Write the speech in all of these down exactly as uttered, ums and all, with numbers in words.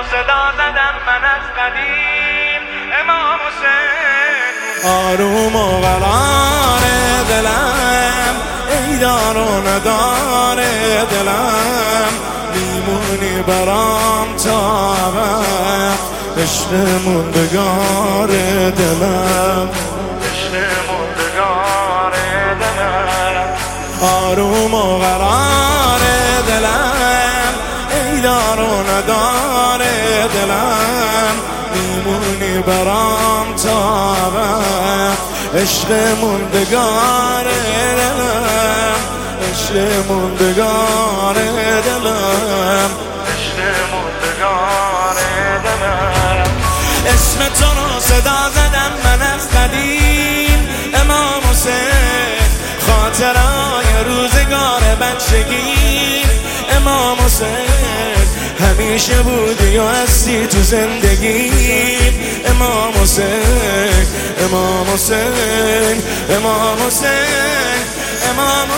صدا زدم من از قدیم امام حسین. آروم و قرار دلم ای دار و ندار دلم، میمونی برام تا ابد عشق موندگار دلم، عشق موندگار دلم. آروم و قرار دلم ای دار و ندار دلم، میمونی برام تا ابد عشق موندگار دلم، عشق موندگار دلم، عشق موندگار دلم. اسم تو رو صدا زدم من از قدیم امام حسین، خاطرهای روزگار بچگی امام حسین، همیشه بودی و هستی تو زندگی امام حسین، امام حسین، امام حسین، امام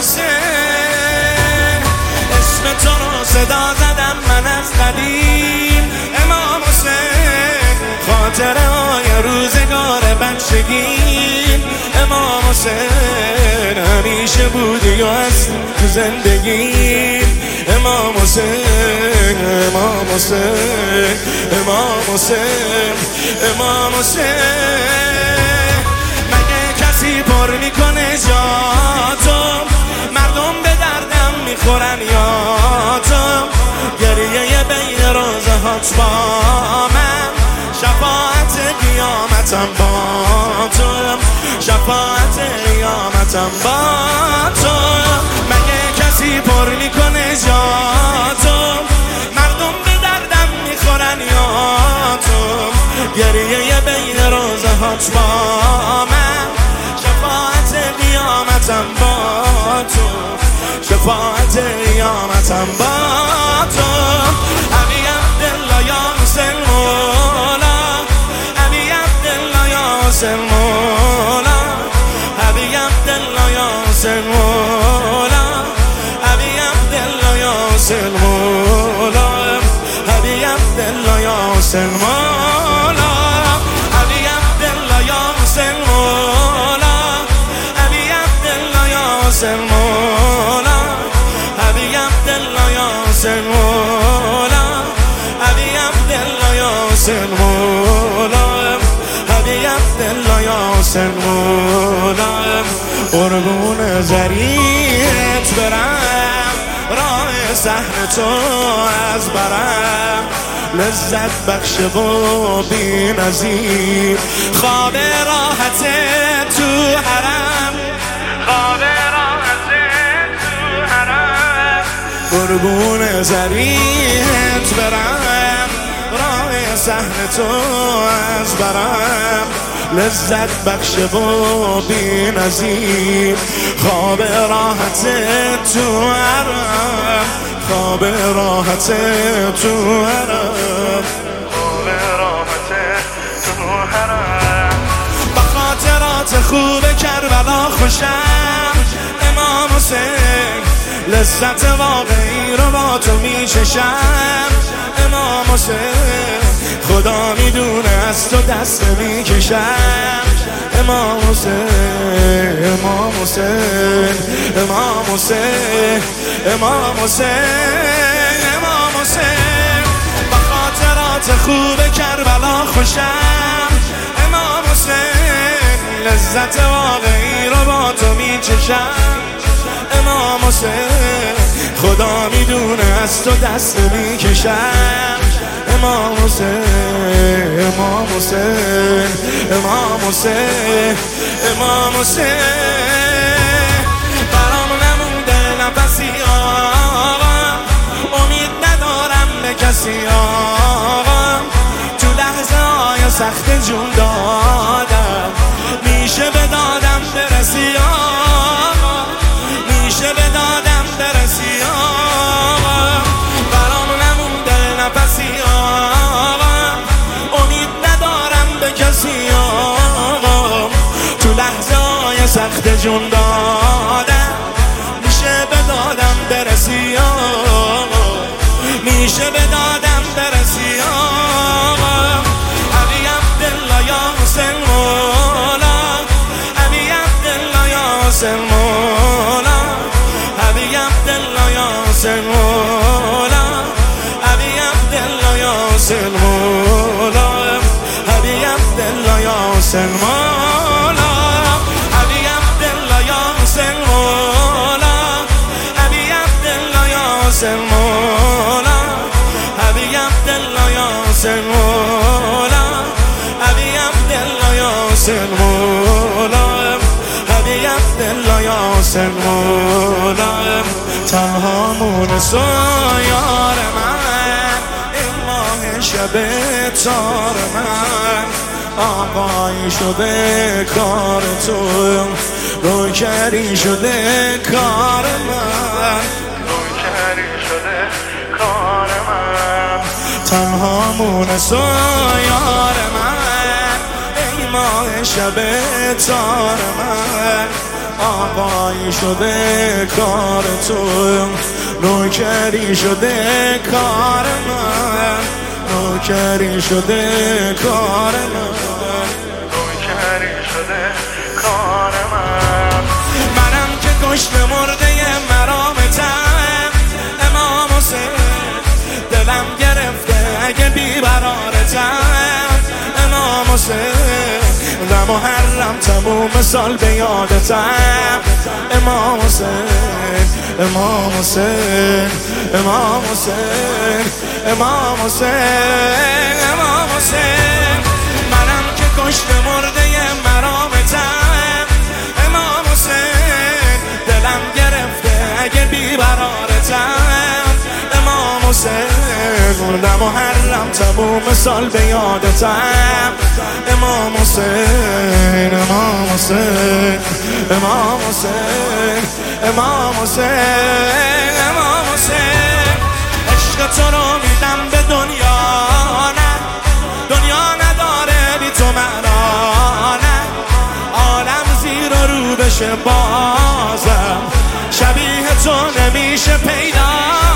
حسین. اسم تو رو صدا زدم من از قدیم امام حسین، خاطره های روزگار بچگی امام حسین، همیشه بودی و هستی تو زندگی امام حسین، امام حسین، امام حسین، امام حسین. مگه کسی پر میکنه جاتو، مردم به دردم میخورن یا تو، گریه بین روزهات با من، شفاعت قیامتم با تو، شفاعت قیامتم با تو. مگه کسی پر میکنه جاتو، مردم به دردم میخورن یا تو، گریه بین روزهات با من، شفاعت قیامتم با تو، شفاعت قیامتم با تو. علی عبدالله یا حسین مولا، علی عبدالله یا حسین مولا، علی عبدالله یا حسین مولا، علی عبدالله یا حسین مولا، علی عبدالله یا حسین مولا، علی عبدالله یا حسین مولا، علی عبدالله یا حسین مولا، علی عبدالله یا حسین مولا، علی عبدالله یا حسین مولا، علی عبدالله یا حسین مولا. قربون زریت برم، راه صحن تو از برم، لذت بخش و بی نظیر، خواب راحت تو حرم، خواب راحت تو حرم. قربون زریت برم، راه صحن تو از برم، لذت بخش و بی نظیر، خواب راحت تو حرم، خواب راحت تو حرم، خواب راحت تو حرم. با خاطرات خوب کربلا خوشم امام حسین، لذت واقعی رو با تو میچشم امام حسین، خدا میدونه از تو دست میکشم امام حسین، امام حسین، امام حسین، امام حسین، امام حسین. با خاطرات خوب کربلا خوشم امام حسین، لذت واقعی رو با تو میچشم امام حسین، خدا میدونه از تو دست میکشم امام حسین، امام حسین، امام حسین، امام حسین. برام نمونده نفسی آقا، امید ندارم به کسی آقا، تو لحظه های سخت جون دادم، میشه به دادم برسی آقا، میشه به دادم برسی آقا. برام نمونده نفسی آقا، امید ندارم به کسی آقا، تو لحظه های سخت جون دادم، میشه به دادم برسی آقا، میشه به دادم برسی آقا. تنها مونس و یار من، این ماه شب تار من، آقایی شده کار تو، روکری شده کار من، روکری شده کار من. تنها مونس و یار من، ای ماه شب تار من، آقایی شده کار تو، نوکری شده کار من، نوکری شده کار من، نوکری شده کار من. منم که کشت مرده مرامتم امام حسین، دلم گرفته اگه بیقرارتم امام حسین، و محرم تموم سال به یادتم امام حسین، امام حسین، امام حسین، امام حسین، امام حسین. منم که کشت مرده مرامتم امام حسین، دلم گرفته اگه بیقرارتم امام حسین، و محرم تموم سال به یادتم امام حسین، امام حسین، امام حسین، امام حسین، امام حسین. عشق تو رو میدم به دنیا نه، دنیا نداره بی تو معنا نه، عالم زیر و رو بشه بازم شبیه تو نمیشه پیدا.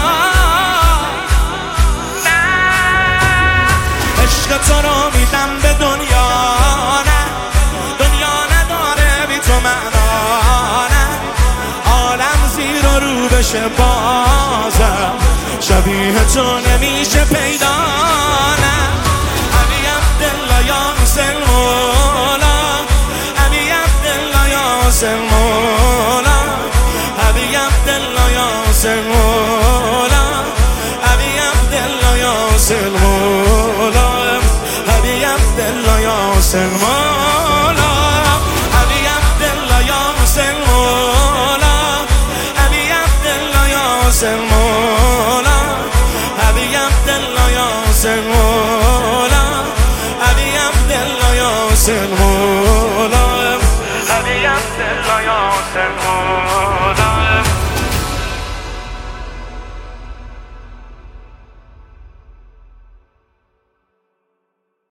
عشق تو رو میدم به دنیا نه، دنیا نداره بی تو معنا نه، عالم زیر و رو بشه بازم شبیه تو نمیشه پیدا نه. علی عبدالله یا حسین مولا، علی عبدالله یا حسین مولا، علی عبدالله یا حسین مولا، علی عبدالله یا حسین مولا، علی عبدالله یا حسین مولا، علی عبدالله یا حسین مولا، علی عبدالله یا حسین مولا، علی عبدالله یا حسین مولا، علی عبدالله یا حسین مولا، علی عبدالله یا حسین